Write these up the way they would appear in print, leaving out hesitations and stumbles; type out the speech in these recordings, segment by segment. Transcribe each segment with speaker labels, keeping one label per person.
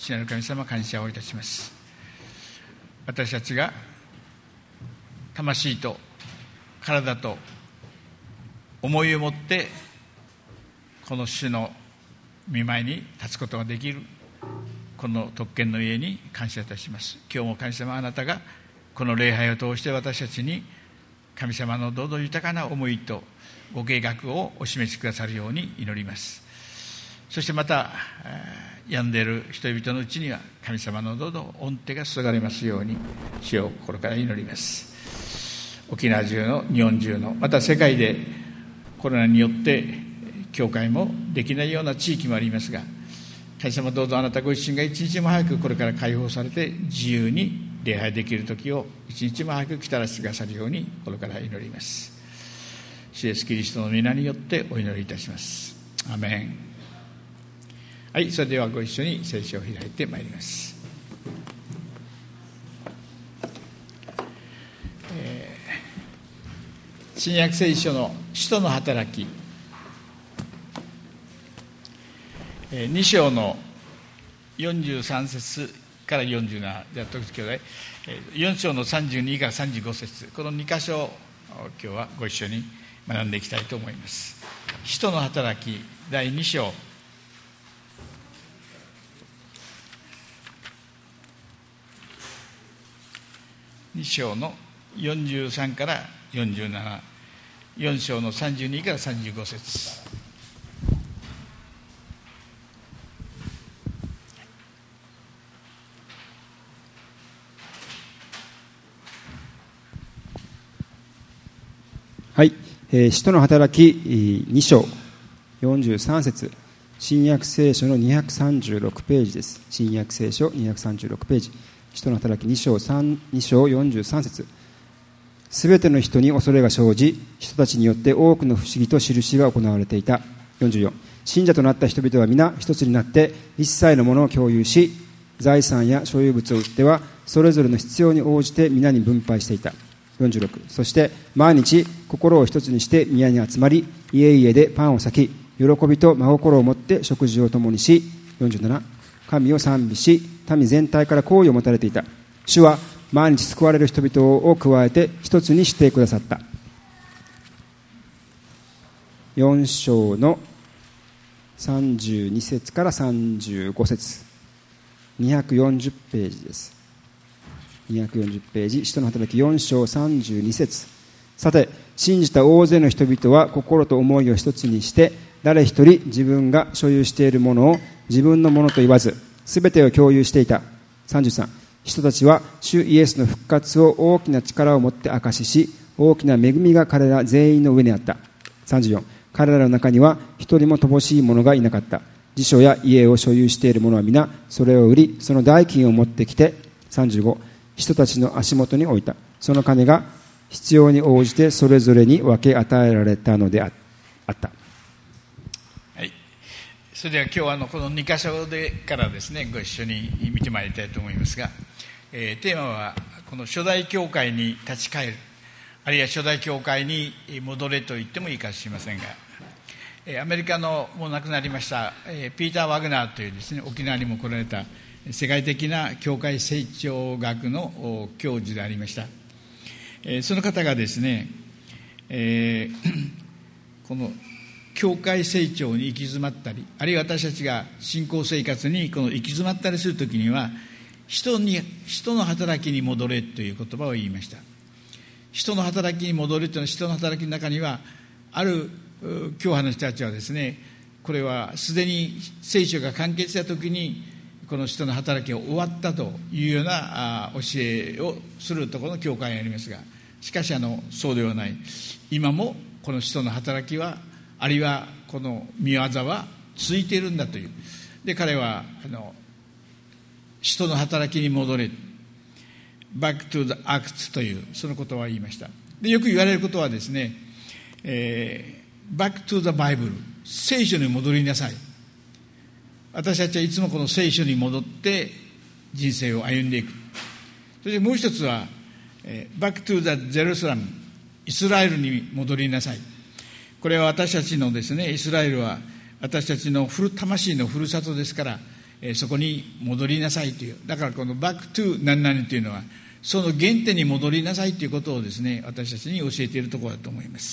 Speaker 1: 父なる神様、感謝をいたします。私たちが魂と体と思いを持ってこの主の御前に立つことができるこの特権の家に感謝いたします。今日も神様、あなたがこの礼拝を通して私たちに神様のどうぞ豊かな思いとご計画をお示しくださるように祈ります。そしてまた病んでいる人々のうちには神様のどうぞ御手が注がれますように主を心から祈ります。沖縄中の日本中のまた世界でコロナによって教会もできないような地域もありますが、神様どうぞあなたご自身が一日も早くこれから解放されて自由に礼拝できる時を一日も早く来たらしてくださるように心から祈ります。主イエスキリストの皆によってお祈りいたします。アメン。はい、それではご一緒に聖書を開いてまいります。新約聖書の使徒の働き2章の43節から47、じゃあ時々4章の32から35節、この2箇所を今日はご一緒に学んでいきたいと思います。使徒の働き第2章2章の43から47、4章の32から35節。
Speaker 2: はい、使徒の働き2章43節、新約聖書の236ページです。新約聖書236ページ、使徒の働き2章43節。すべての人に恐れが生じ、人たちによって多くの不思議と印が行われていた。44、信者となった人々は皆一つになって一切のものを共有し、財産や所有物を売ってはそれぞれの必要に応じて皆に分配していた。46、そして毎日心を一つにして宮に集まり、家々でパンを裂き、喜びと真心を持って食事を共にし、47、神を賛美し、民全体から好意を持たれていた。主は毎日救われる人々を加えて一つにしてくださった。4章の32節から35節、240ページです。240ページ、使徒の働き4章32節。さて、信じた大勢の人々は心と思いを一つにして、誰一人自分が所有しているものを自分のものと言わず、すべてを共有していた。33、人たちは主イエスの復活を大きな力を持って証しし、大きな恵みが彼ら全員の上にあった。34、彼らの中には一人も乏しい者がいなかった。辞書や家を所有している者は皆それを売り、その代金を持ってきて、35、人たちの足元に置いた。その金が必要に応じてそれぞれに分け与えられたのであった。
Speaker 1: はい、それでは今日はこの2箇所でからですね、ご一緒に見てまいりたいと思いますが、テーマはこの初代教会に立ち返る、あるいは初代教会に戻れと言ってもいいかもしれませんが、アメリカのもう亡くなりましたピーター・ワグナーというですね、沖縄にも来られた世界的な教会成長学の教授でありました。その方がですね、この教会成長に行き詰まったり、あるいは私たちが信仰生活にこの行き詰まったりするときには、人の働きに戻れという言葉を言いました。人の働きに戻れというのは、人の働きの中にはある教派の人たちはですね、これはすでに聖書が完結したときにこの人の働きが終わったというような教えをするところの教会がありますが、しかしそうではない。今もこの人の働きは、あるいはこの御業は続いているんだという。で、彼は人の働きに戻れ、back to the act というその言葉を言いました。で、よく言われることはですね、back to the Bible、 聖書に戻りなさい。私たちはいつもこの聖書に戻って人生を歩んでいく。そしてもう一つは、back to the Jerusalem、 イスラエルに戻りなさい。これは私たちのですね、イスラエルは私たちの魂のふるさとですから、 そこに戻りなさいという、だからこのバックトゥ何々というのはその原点に戻りなさいということをですね、私たちに教えているところだと思います。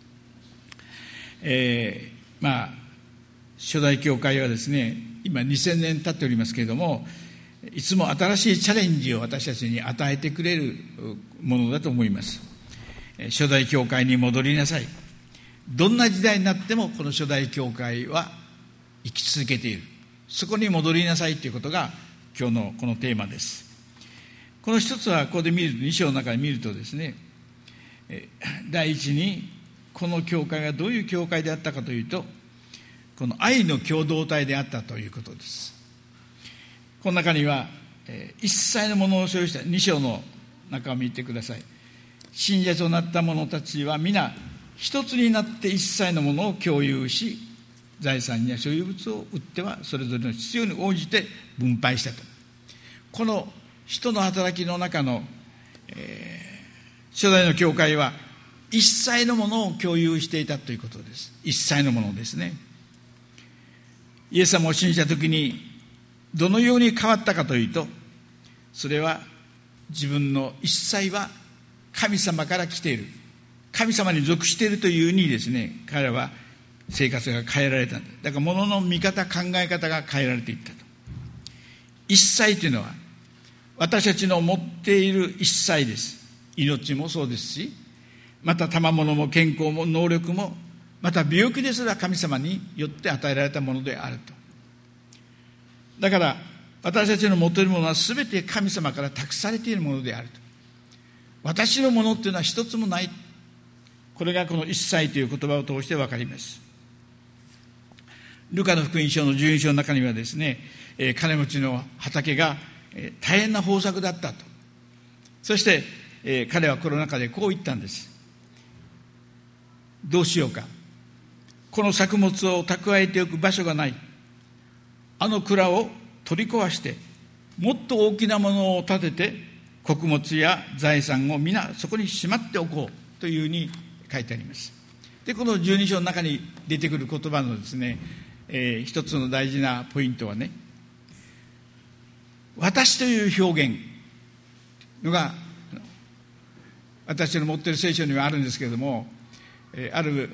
Speaker 1: 初代教会はですね、今2000年経っておりますけれども、いつも新しいチャレンジを私たちに与えてくれるものだと思います。初代教会に戻りなさい。どんな時代になってもこの初代教会は生き続けている。そこに戻りなさいということが今日のこのテーマです。この一つはここで見ると、2章の中で見るとですね、第一にこの教会がどういう教会であったかというと、この愛の共同体であったということです。この中には一切のものを所有した2章の中を見てください。信者となった者たちは皆一つになって一切のものを共有し、財産や所有物を売ってはそれぞれの必要に応じて分配したと。この人の働きの中の、初代の教会は一切のものを共有していたということです。一切のものですね。イエス様を信じたときにどのように変わったかというと、それは自分の一切は神様から来ている、神様に属しているというふうにですね、彼らは生活が変えられたんだ。だから物の見方、考え方が変えられていったと。一切というのは私たちの持っている一切です。命もそうですし、また賜物も健康も能力も、また病気ですら神様によって与えられたものであると。だから私たちの持っているものは全て神様から託されているものであると。私のものというのは一つもない。これがこの一切という言葉を通して分かります。ルカの福音書の12章の中にはですね、金持ちの畑が大変な豊作だったと。そして、彼はコロナ禍でこう言ったんです。どうしようか、この作物を蓄えておく場所がない。あの蔵を取り壊してもっと大きなものを建てて穀物や財産を皆そこにしまっておこうというふうに書いてあります。で、この12章の中に出てくる言葉のですね、一つの大事なポイントはね、私という表現のが私の持っている聖書にはあるんですけれども、ある、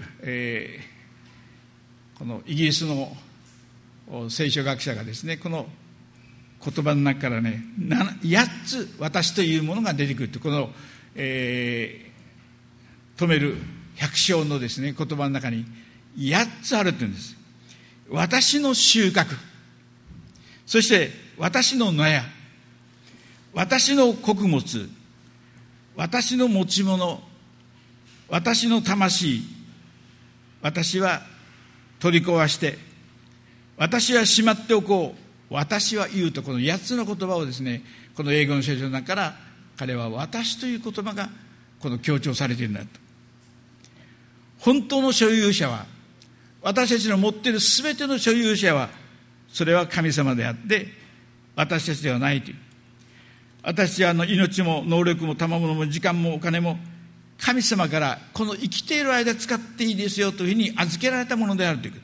Speaker 1: このイギリスの聖書学者がですね、この言葉の中からね、8つ私というものが出てくると、この、止める百姓のですね言葉の中に8つあるって言うんです。私の収穫、そして私の納屋、私の穀物、私の持ち物、私の魂、私は取り壊して、私はしまっておこう、私は言うと、この8つの言葉をですね、この英語の聖書の中から彼は私という言葉がこの強調されているんだと。本当の所有者は、私たちの持っている全ての所有者は、それは神様であって私たちではないという。私たちは命も能力も賜物も時間もお金も神様からこの生きている間使っていいですよというふうに預けられたものであるということ。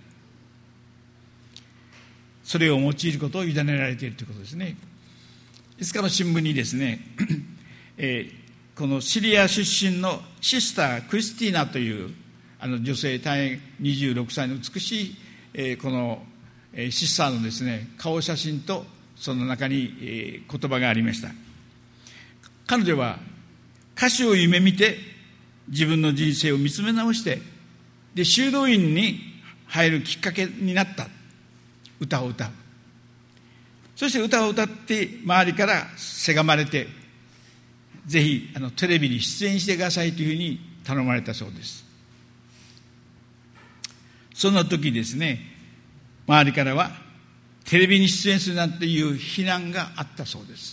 Speaker 1: それを用いることを委ねられているということですね。いつかの新聞にですね、このシリア出身のシスター・クリスティーナという女性、大変26歳の美しい、このシスターのですね顔写真とその中に、言葉がありました。彼女は歌手を夢見て自分の人生を見つめ直して、で修道院に入るきっかけになった。歌を歌う。そして歌を歌って周りからせがまれて、ぜひテレビに出演してくださいというふうに頼まれたそうです。その時ですね、周りからはテレビに出演するなんていう非難があったそうです。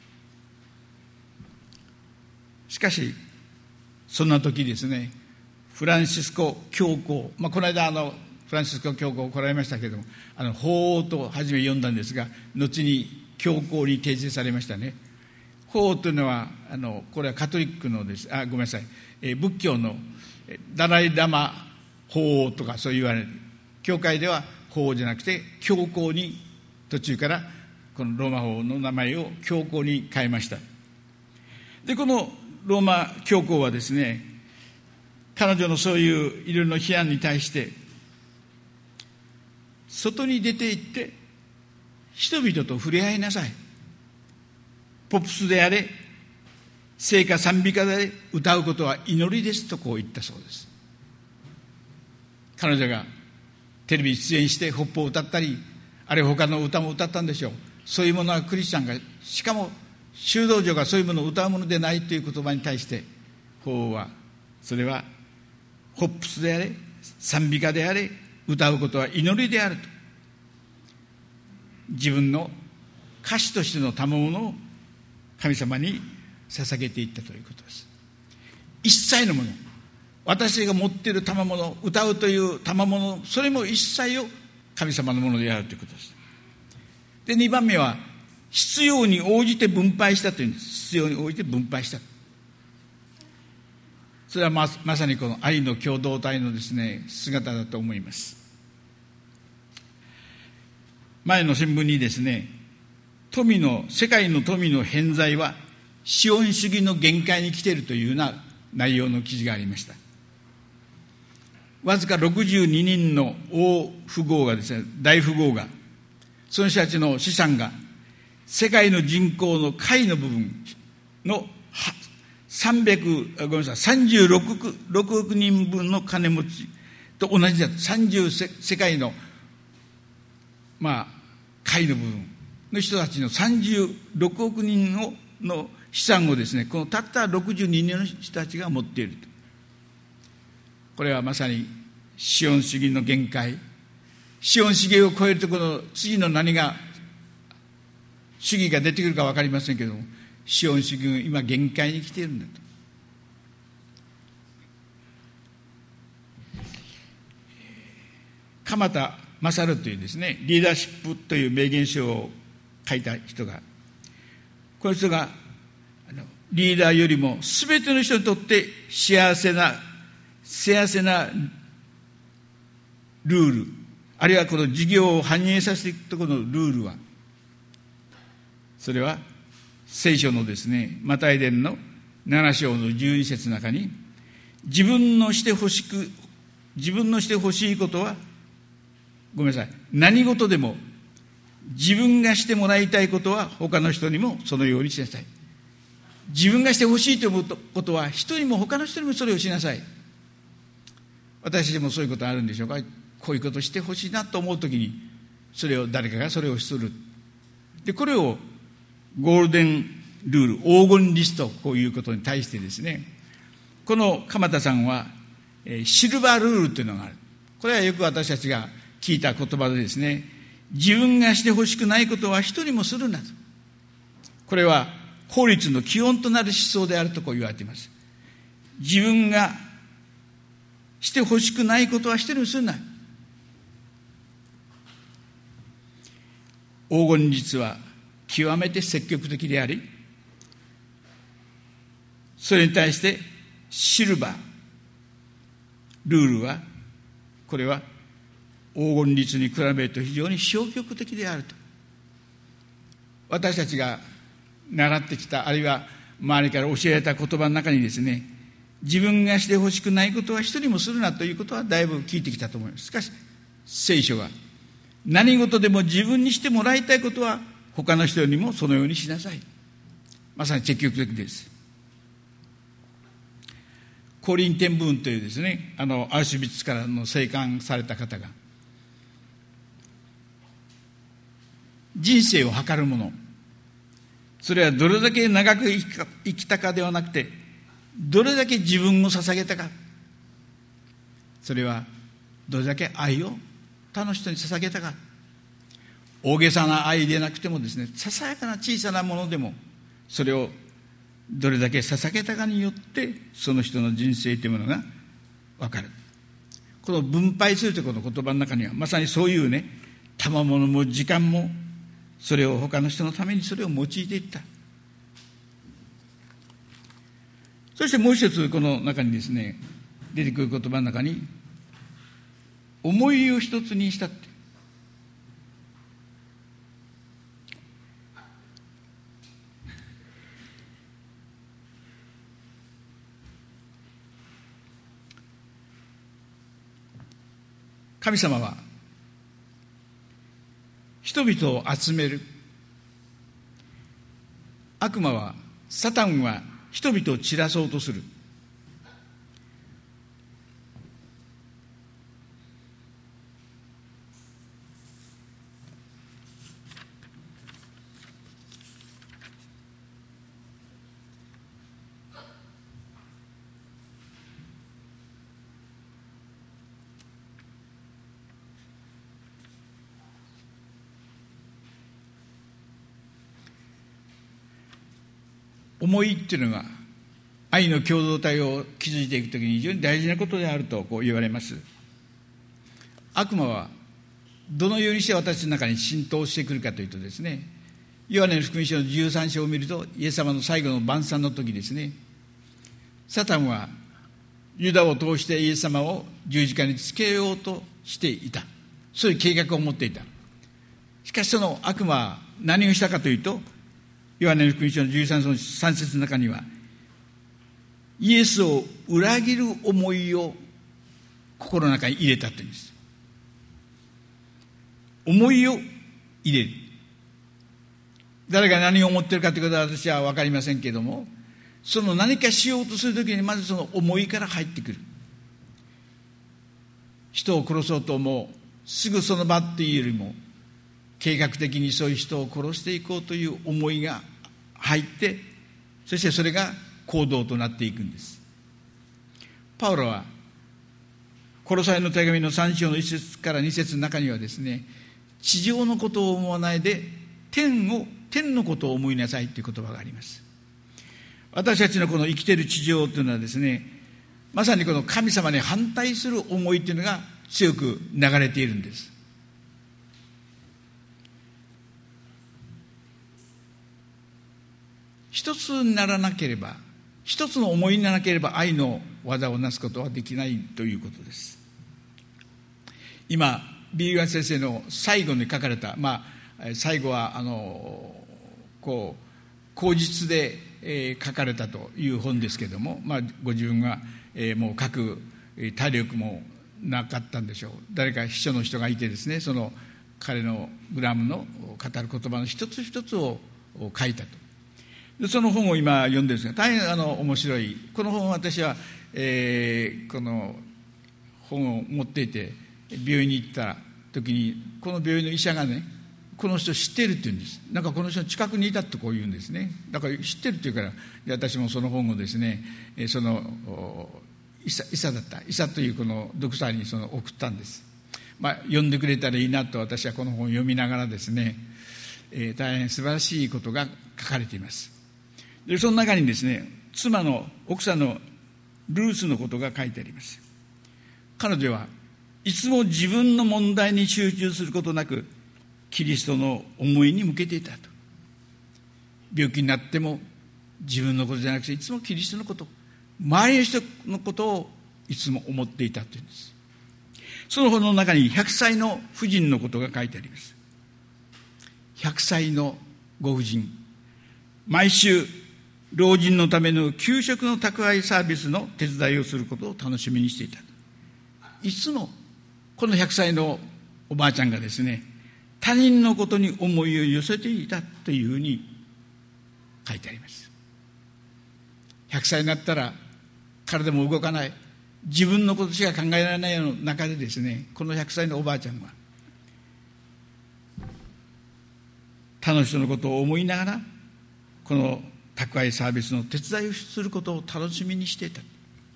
Speaker 1: しかしそんな時ですね、フランシスコ教皇、この間フランシスコ教皇来られましたけれども、法王と初め読んだんですが、後に教皇に訂正されましたね。法王というのはこれはカトリックのです、ごめんなさい、仏教のダライラマ法王とかそう言われる。教会では法王じゃなくて教皇に途中からこのローマ法の名前を教皇に変えました。でこのローマ教皇はですね、彼女のそういういろいろな批判に対して外に出て行って人々と触れ合いなさい、ポップスであれ聖歌賛美歌で歌うことは祈りですとこう言ったそうです。彼女がテレビ出演して北方を歌ったり、あるいは他の歌も歌ったんでしょう。そういうものはクリスチャンが、しかも修道女がそういうものを歌うものでないという言葉に対して法皇は、それはポップスであれ賛美歌であれ歌うことは祈りであると、自分の歌手としての賜物を神様に捧げていったということです。一切のもの、私が持っている賜物、歌うという賜物、それも一切を神様のものであるということです。で2番目は必要に応じて分配したというんです。必要に応じて分配した。それはまさにこの愛の共同体のですね姿だと思います。前の新聞にですね、世界の富の偏在は資本主義の限界に来ているというような内容の記事がありました。わずか62人の大富豪がですね、大富豪が、その人たちの資産が世界の人口の下位の部分の36億人分の金持ちと同じだと。世界の下位の部分の人たちの36億人の資産をですね、このたった62人の人たちが持っていると。これはまさに資本主義の限界、資本主義を超えるところの次の何が主義が出てくるか分かりませんけれども、資本主義が今限界に来ているんだと。鎌田勝というですね、リーダーシップという名言書を書いた人が、この人がリーダーよりも全ての人にとって幸せなルール、あるいはこの事業を反映させていくところのルールは、それは聖書のですね、マタイ伝の7章の12節の中に、自分のしてほしいことは、何事でも自分がしてもらいたいことは他の人にもそのようにしなさい。自分がしてほしいと思うことは人にも他の人にもそれをしなさい。私たちもそういうことあるんでしょうか。こういうことしてほしいなと思うときに、誰かがそれをする。でこれをゴールデンルール、黄金リスト、こういうことに対してですね、この鎌田さんはシルバールールというのがある。これはよく私たちが聞いた言葉でですね、自分がしてほしくないことは人にもするなと。これは法律の基本となる思想であるとこう言われています。自分がしてほしくないことは人にもするな。黄金律は極めて積極的であり、それに対してシルバールールは、これは黄金律に比べると非常に消極的であると。私たちが習ってきた、あるいは周りから教えられた言葉の中にですね、自分がしてほしくないことは人にもするなということはだいぶ聞いてきたと思います。しかし聖書は、何事でも自分にしてもらいたいことは他の人にもそのようにしなさい。まさに積極的です。コリン・テンブーンというですね、アウシュビッツからの生還された方が、人生を測るもの、それはどれだけ長く生きたかではなくて、どれだけ自分を捧げたか、それはどれだけ愛を他の人に捧げたか。大げさな愛でなくてもですね、ささやかな小さなものでも、それをどれだけ捧げたかによってその人の人生というものが分かる。この分配するというこの言葉の中には、まさにそういうね、賜物も時間も、それを他の人のためにそれを用いていった。そしてもう一つ、この中にですね、出てくる言葉の中に、思いを一つにしたって。 神様は人々を集める。悪魔は、サタンは人々を散らそうとする。思いっていうのが愛の共同体を築いていくときに非常に大事なことであるとこう言われます。悪魔はどのようにして私の中に浸透してくるかというとですね、ヨハネの福音書の13章を見ると、イエス様の最後の晩餐の時ですね、サタンはユダを通してイエス様を十字架につけようとしていた。そういう計画を持っていた。しかしその悪魔は何をしたかというと、ヨハネの福音書の13章の3節の中には、イエスを裏切る思いを心の中に入れたというんです。思いを入れる。誰が何を思っているかということは私は分かりませんけれども、その何かしようとするときにまずその思いから入ってくる。人を殺そうと思う、すぐその場っていうよりも、計画的にそういう人を殺していこうという思いが入って、そしてそれが行動となっていくんです。パウロはコロサイの手紙の3章の1節から2節の中にはですね、地上のことを思わないで天のことを思いなさいという言葉があります。私たちのこの生きている地上というのはですね、まさにこの神様に反対する思いというのが強く流れているんです。一つにならなければ、一つの思いにならなければ愛の技をなすことはできないということです。今ビーガン先生の最後に書かれた、最後は口実で、書かれたという本ですけれども、ご自分が、もう書く体力もなかったんでしょう。誰か秘書の人がいてですね、その彼のグラムの語る言葉の一つ一つを書いたと。でその本を今読んでるんですが、大変面白い。この本を私は、この本を持っていて病院に行った時に、この病院の医者がね、この人知ってるって言うんです。なんかこの人の近くにいたってこう言うんですね。だから知ってるって言うから、私もその本をですね、その医者というこのドクターに送ったんです。読んでくれたらいいなと私はこの本を読みながらですね、大変素晴らしいことが書かれています。でその中にですね、奥さんのルースのことが書いてあります。彼女はいつも自分の問題に集中することなくキリストの思いに向けていたと。病気になっても自分のことじゃなくて、いつもキリストのこと、周りの人のことをいつも思っていたというんです。その本の中に100歳の婦人のことが書いてあります。100歳のご婦人、毎週老人のための給食の宅配サービスの手伝いをすることを楽しみにしていた。いつもこの100歳のおばあちゃんがですね、他人のことに思いを寄せていたというふうに書いてあります。100歳になったら体も動かない、自分のことしか考えられないの中でですね、この100歳のおばあちゃんは他の人のことを思いながらこの宅配サービスの手伝いをすることを楽しみにしていた。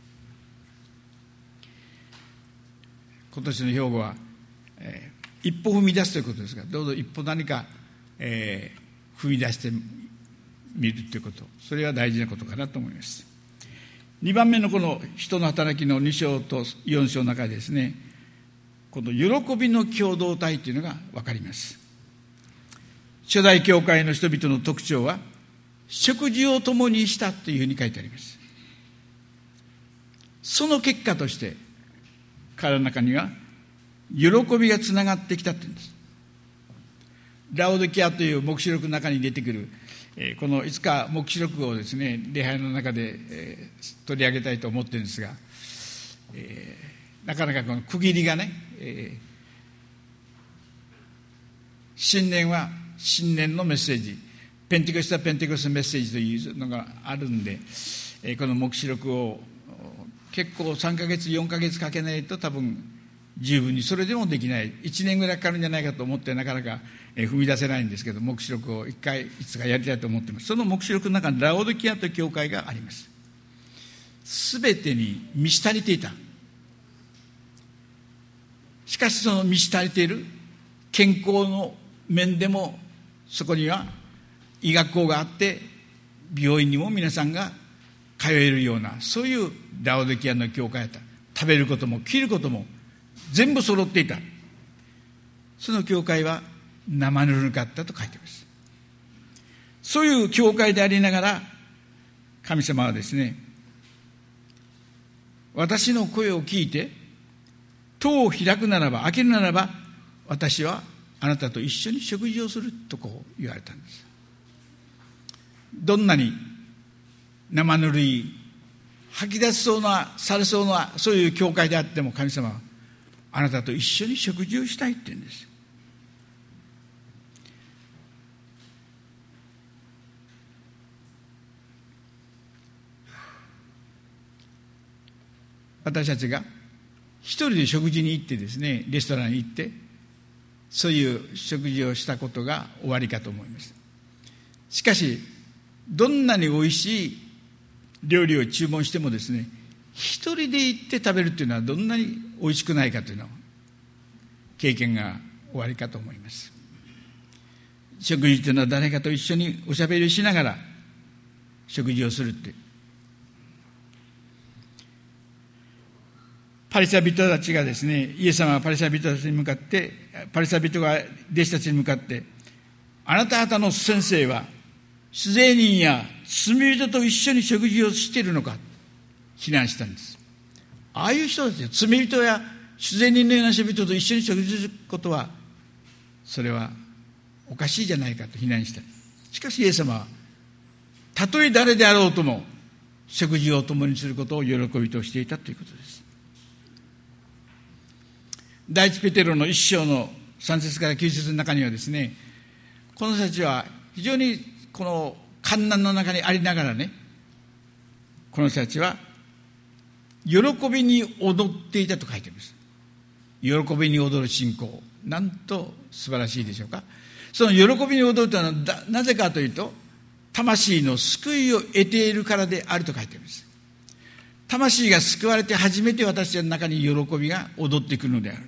Speaker 1: 今年の兵庫は、一歩踏み出すということですが、どうぞ一歩何か、踏み出してみるということ、それは大事なことかなと思います。2番目のこの人の働きの2章と4章の中でですね、この喜びの共同体というのが分かります。初代教会の人々の特徴は食事を共にしたというふうに書いてあります。その結果として彼らの中には喜びがつながってきたというんです。ラオデキアという黙示録の中に出てくる、このいつか黙示録をですね、礼拝の中で、取り上げたいと思っているんですが、 なかなかこの区切りがね、新年は新年のメッセージ、ペンテコステはペンテコステメッセージというのがあるんで、この黙示録を結構3ヶ月4ヶ月かけないと多分十分にそれでもできない、1年ぐらいかかるんじゃないかと思ってなかなか踏み出せないんですけど、黙示録を一回いつかやりたいと思っています。その黙示録の中にラオデキアという教会があります。すべてに満ち足りていた。しかしその満ち足りている健康の面でも、そこには医学校があって病院にも皆さんが通えるような、そういうラオデキアの教会だった。食べることも着ることも全部揃っていた。その教会は生ぬるかったと書いています。そういう教会でありながら、神様はですね、私の声を聞いて戸を開くならば、開けるならば、私はあなたと一緒に食事をするとこう言われたんです。どんなに生ぬるい、吐き出しそうな、されそうな、そういう教会であっても、神様はあなたと一緒に食事をしたいって言うんです。私たちが一人で食事に行ってですね、レストランに行ってそういう食事をしたことが終わりかと思います。しかしどんなに美味しい料理を注文してもですね、一人で行って食べるというのはどんなに美味しくないかというのを経験が終わりかと思います。食事というのは誰かと一緒におしゃべりしながら食事をするって、パリサイ人たちがですね、イエス様はパリサイ人たちに向かって、パリサイ人が弟子たちに向かって、あなた方の先生は主税人や罪人と一緒に食事をしているのか、非難したんです。ああいう人たち、罪人や主税人のような人々と一緒に食事することは、それはおかしいじゃないかと非難した。しかしイエス様は、たとえ誰であろうとも食事を共にすることを喜びとしていたということです。第一ペテロの1章の3節から9節の中にはですね、この人たちは非常にこの患難の中にありながらね、この人たちは喜びに踊っていたと書いています。喜びに踊る信仰、なんと素晴らしいでしょうか。その喜びに踊るというのはなぜかというと、魂の救いを得ているからであると書いています。魂が救われて初めて私たちの中に喜びが踊ってくるのである。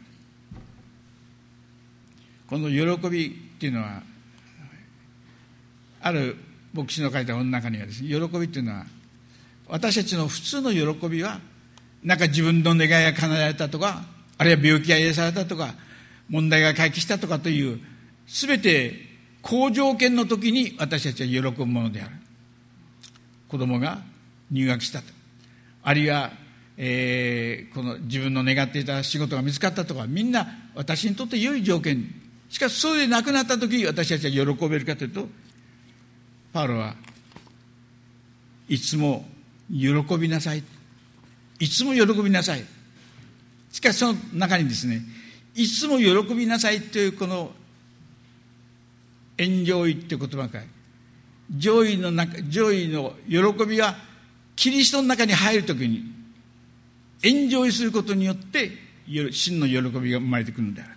Speaker 1: この喜びっていうのは、ある牧師の書いた本の中にはですね、喜びっていうのは、私たちの普通の喜びは、なんか自分の願いが叶えられたとか、あるいは病気が癒されたとか、問題が解決したとかという、すべて好条件の時に私たちは喜ぶものである。子供が入学したと、あるいは、この自分の願っていた仕事が見つかったとか、みんな私にとって良い条件。しかしそれでなくなった時、私たちは喜べるかというと、パウロはいつも喜びなさい、いつも喜びなさい。しかしその中にですね、いつも喜びなさいというこのエンジョイという言葉が、上位の喜びはキリストの中に入るときにエンジョイすることによって真の喜びが生まれてくるのである。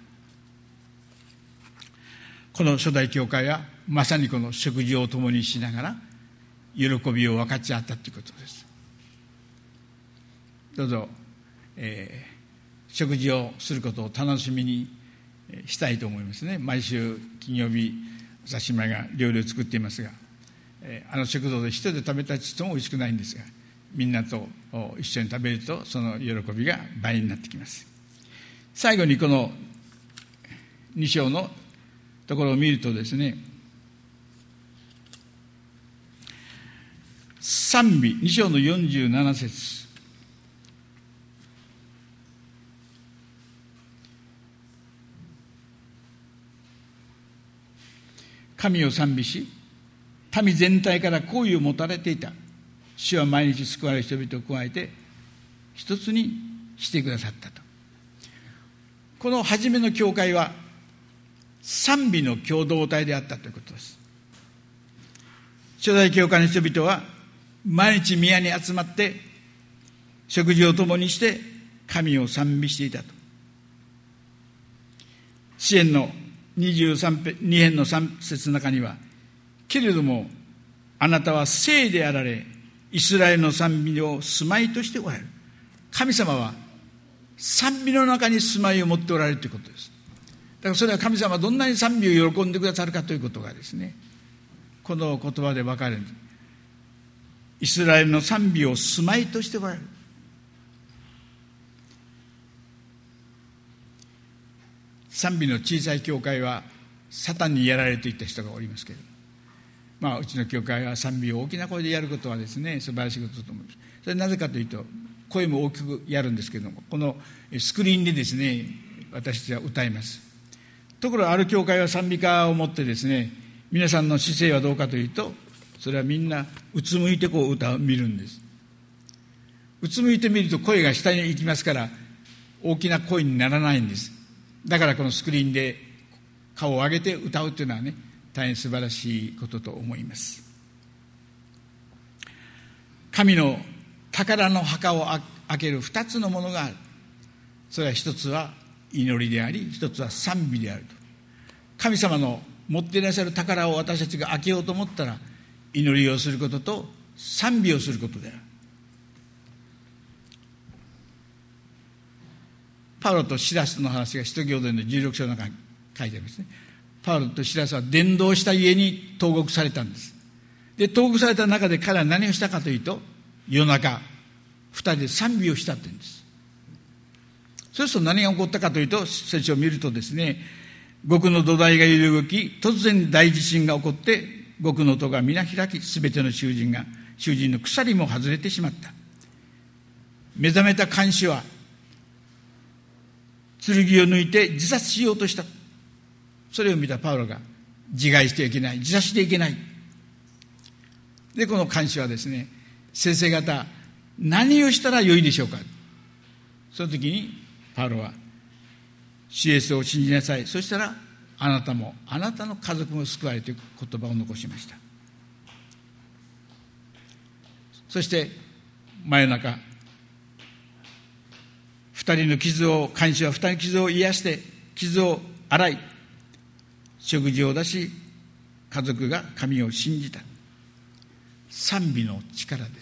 Speaker 1: この初代教会はまさにこの食事を共にしながら喜びを分かち合ったということです。どうぞ、食事をすることを楽しみにしたいと思いますね。毎週金曜日、私姉妹が料理を作っていますが、あの食堂で一人で食べたちとも美味しくないんですが、みんなと一緒に食べるとその喜びが倍になってきます。最後にこの2章のところを見るとですね、賛美2章の47節、神を賛美し民全体から好意を持たれていた。主は毎日救われる人々を加えて一つにしてくださったと。 この初めの教会は賛美の共同体であったということです。初代教会の人々は毎日宮に集まって食事を共にして神を賛美していたと。詩編の2編の3節の中には、けれどもあなたは聖であられ、イスラエルの賛美を住まいとしておられる。神様は賛美の中に住まいを持っておられるということです。だからそれは神様はどんなに賛美を喜んでくださるかということがですね、この言葉で分かるんです。イスラエルの賛美を住まいとしておられる。賛美の小さい教会はサタンにやられていった人がおりますけれども、うちの教会は賛美を大きな声でやることはですね、素晴らしいことだと思います。それはなぜかというと、声も大きくやるんですけれども、このスクリーンでですね、私たちは歌います。ところがある教会は賛美歌を持ってですね、皆さんの姿勢はどうかというと、それはみんなうつむいて歌を見るんです。うつむいてみると声が下に行きますから、大きな声にならないんです。だからこのスクリーンで顔を上げて歌うというのはね、大変素晴らしいことと思います。神の宝の墓を開ける2つのものがある。それは一つは祈りであり、一つは賛美であると。神様の持っていらっしゃる宝を私たちが開けようと思ったら、祈りをすることと賛美をすることである。パウロとシラスの話が使徒行伝の16章の中に書いてありますね。パウロとシラスは伝道した家に投獄されたんです。で、投獄された中で彼は何をしたかというと、夜中2人で賛美をしたって言うんです。そうすると何が起こったかというと、聖書を見るとですね、極の土台が揺れ動き、突然大地震が起こって、極の戸が皆開き、すべての囚人の鎖も外れてしまった。目覚めた看守は剣を抜いて自殺しようとした。それを見たパウロが、自害してはいけない、自殺してはいけない。で、この看守はですね、先生方、何をしたらよいでしょうか。その時にパウロは、主イエスを信じなさい。そしたらあなたもあなたの家族も救われるという言葉を残しました。そして真夜中、看守は2人の傷を癒して、傷を洗い、食事を出し、家族が神を信じた。賛美の力です。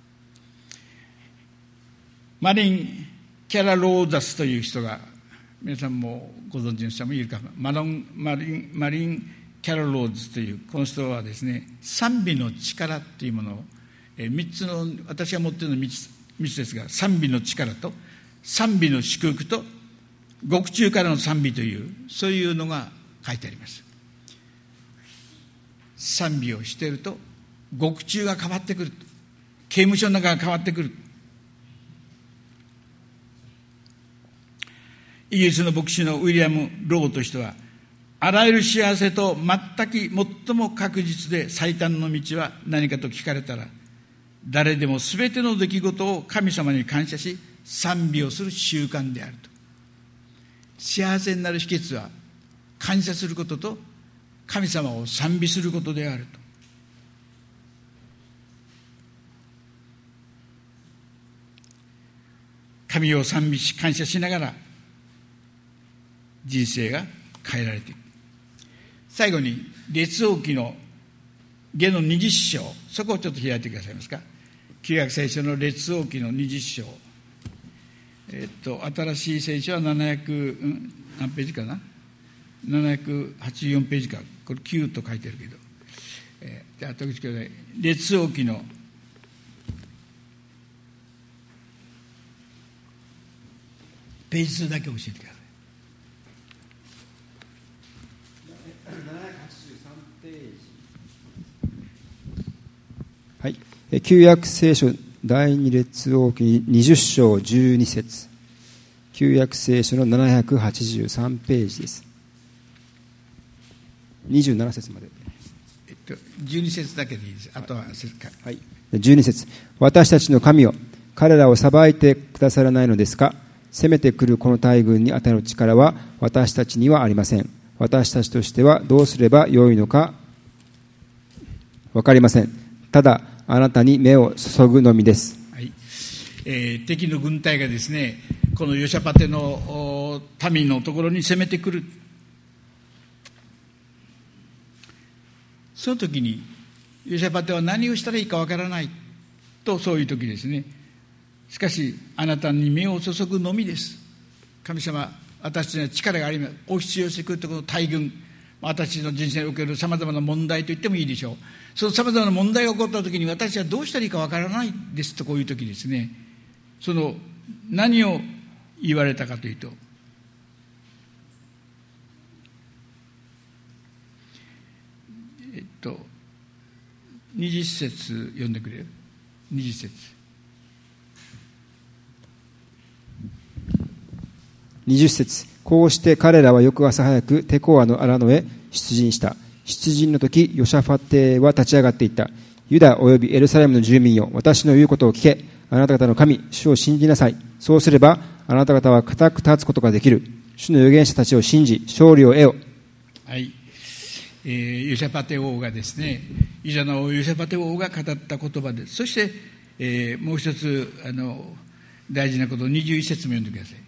Speaker 1: マリン・キャラローザスという人が、皆さんもご存知の人もいるかも。マリン・キャラローズというこの人はですね、賛美の力というものを3つの、私が持っているのは3つですが、賛美の力と賛美の祝福と獄中からの賛美という、そういうのが書いてあります。賛美をしていると獄中が変わってくる、刑務所の中が変わってくる。イギリスの牧師のウィリアム・ローという人は、あらゆる幸せと最も確実で最短の道は何かと聞かれたら、誰でもすべての出来事を神様に感謝し賛美をする習慣であると。幸せになる秘訣は感謝することと神様を賛美することであると。神を賛美し感謝しながら人生が変えられていく。最後に列王記の下の20章、そこをちょっと開いてくださいますか。旧約聖書の列王記の20章、新しい聖書は700、何ページかな、784ページか、これ9と書いてるけど、じゃあ時々列王記のページ数だけ教えてください。
Speaker 2: はい、旧約聖書第二列王記20章12節、旧約聖書の783ページです。27節まで。
Speaker 1: 12節だけでいいです。あとは、
Speaker 2: はい、12節、私たちの神よ、彼らを裁いてくださらないのですか。 攻めてくるこの大軍に当たる力は私たちにはありません。私たちとしてはどうすればよいのか分かりません。ただあなたに目を注ぐのみです。
Speaker 1: はい。敵の軍隊がですね、このヨシャパテの民のところに攻めてくる。その時にヨシャパテは何をしたらいいかわからないと、そういう時ですね。しかしあなたに目を注ぐのみです。神様、私たちには力があります。お必要してくるとこの大軍、私の人生におけるさまざまな問題と言ってもいいでしょう。そのさまざまな問題が起こった時に、私はどうしたらいいかわからないですと、こういう時ですね、その何を言われたかというと、20節読んでくれる。20節。
Speaker 2: 20節。こうして彼らは翌朝早くテコアの荒野へ出陣した。出陣の時、ヨシャファテは立ち上がっていった。ユダおよびエルサレムの住民よ、私の言うことを聞け。あなた方の神、主を信じなさい。そうすればあなた方は固く立つことができる。主の預言者たちを信じ、勝利を得よ。
Speaker 1: はい。ヨシャパテ王がですね、ユダのヨシャパテ王が語った言葉です。そして、もう一つ大事なこと、21節も読んでください。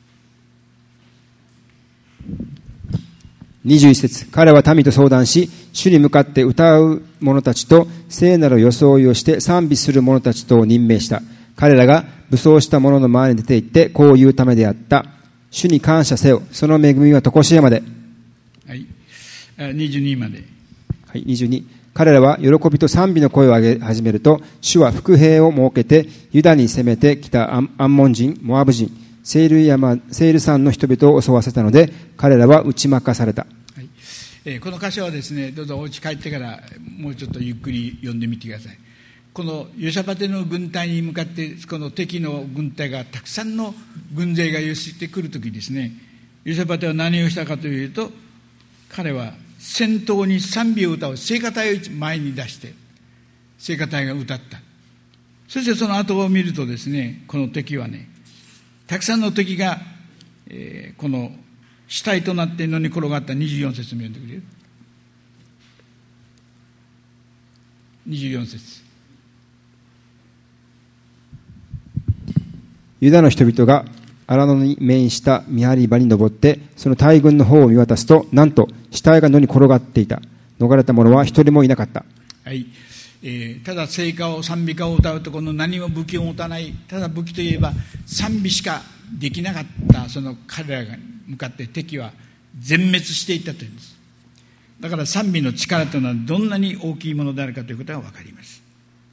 Speaker 2: 21節。彼は民と相談し、主に向かって歌う者たちと聖なる装いをして賛美する者たちとを任命した。彼らが武装した者の前に出て行ってこう言うためであった。主に感謝せよ。その恵みは常しえまで。
Speaker 1: はい。22まで。
Speaker 2: はい、22。彼らは喜びと賛美の声を上げ始めると、主は伏兵を設けて、ユダに攻めてきたアンモン人、モアブ人、セール山の人々を襲わせたので、彼らは打ち負かされた。
Speaker 1: はい。この箇所はですね、どうぞお家帰ってからもうちょっとゆっくり読んでみてください。このヨシャパテの軍隊に向かって、この敵の軍隊がたくさんの軍勢が寄せてくるときですね、ヨシャパテは何をしたかというと、彼は先頭に賛美を歌う聖歌隊を前に出して聖歌隊が歌った。そしてその後を見るとですね、この敵はね、たくさんの敵が、この死体となって野に転がった。24節も読んでくれる。24節。
Speaker 2: ユダの人々が荒野に面した見張り場に登ってその大軍の方を見渡すと、なんと死体が野に転がっていた。逃れた者は一人もいなかった。
Speaker 1: はい。ただ聖歌を賛美歌を歌うと、この何も武器を持たない、ただ武器といえば賛美しかできなかったその彼らが向かって敵は全滅していったというんです。だから賛美の力というのはどんなに大きいものであるかということが分かります。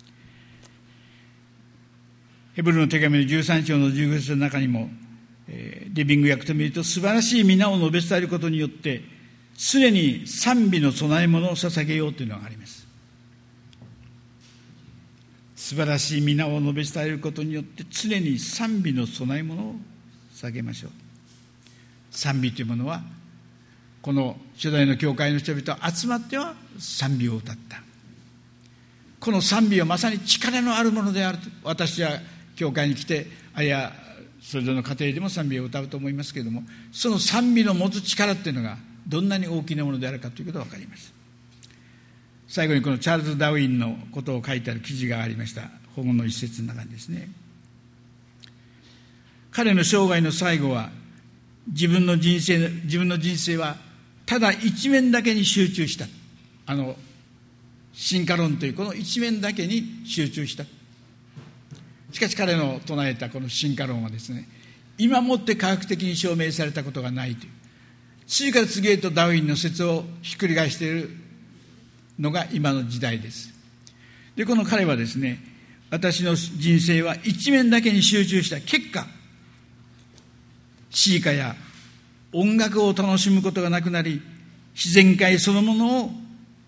Speaker 1: ヘブルの手紙の13章の15節の中にも、リビング訳と見ると、素晴らしい皆を述べ伝えることによって常に賛美の供え物を捧げようというのがあります。素晴らしい皆を述べ伝えることによって常に賛美の供え物を捧げましょう。賛美というものは、この初代の教会の人々は集まっては賛美を歌った。この賛美はまさに力のあるものであると。私は教会に来て、あるいはそれぞれの家庭でも賛美を歌うと思いますけれども、その賛美の持つ力っていうのがどんなに大きなものであるかということが分かります。最後にこのチャールズ・ダーウィンのことを書いてある記事がありました。本の一節の中にですね、彼の生涯の最後は自分の人生はただ一面だけに集中した。進化論というこの一面だけに集中した。しかし彼の唱えたこの進化論はですね、今もって科学的に証明されたことがないという、次から次へとダーウィンの説をひっくり返しているのが今の時代です。で、この彼はですね、私の人生は一面だけに集中した結果、詩歌や音楽を楽しむことがなくなり、自然界そのものを、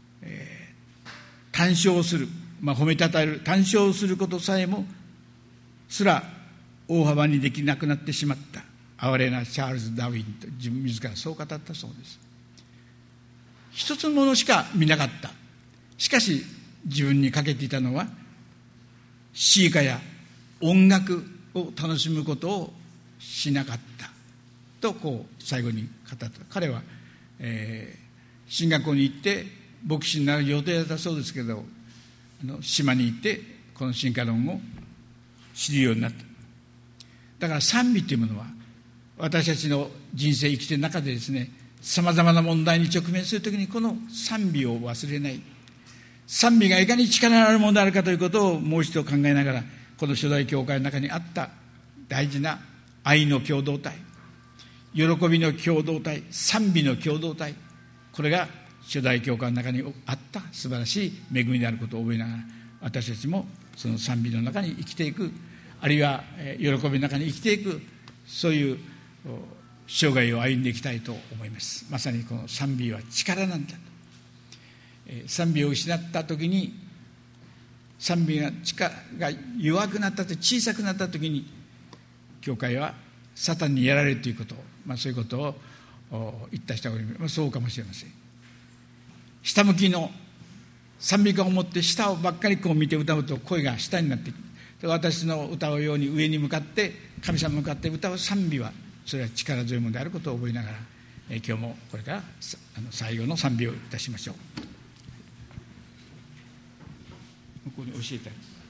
Speaker 1: 談笑する、褒めたたえる、談笑することさえもすら大幅にできなくなってしまった。哀れなチャールズ・ダーウィンと自らそう語ったそうです。一つのものしか見なかった。しかし自分にかけていたのは詩歌や音楽を楽しむことをしなかったと最後に語った。彼は、進学校に行って牧師になる予定だったそうですけど、島に行ってこの進化論を知るようになった。だから賛美というものは私たちの人生生きている中でですね、さまざまな問題に直面するときにこの賛美を忘れない、賛美がいかに力のあるものであるかということをもう一度考えながら、この初代教会の中にあった大事な愛の共同体、喜びの共同体、賛美の共同体、これが初代教会の中にあった素晴らしい恵みであることを覚えながら、私たちもその賛美の中に生きていく、あるいは喜びの中に生きていく、そういう生涯を歩んでいきたいと思います。まさにこの賛美は力なんだと。賛美を失った時に、賛美が力が弱くなったと、小さくなった時に、教会はサタンにやられるということを、そういうことを言った人がおります。そうかもしれません。下向きの賛美歌を持って下をばっかり見て歌うと声が下になっていく。私の歌うように上に向かって、神様に向かって歌う賛美は、それは力強いものであることを覚えながら、今日もこれから最後の賛美をいたしましょう。ここに教えてある。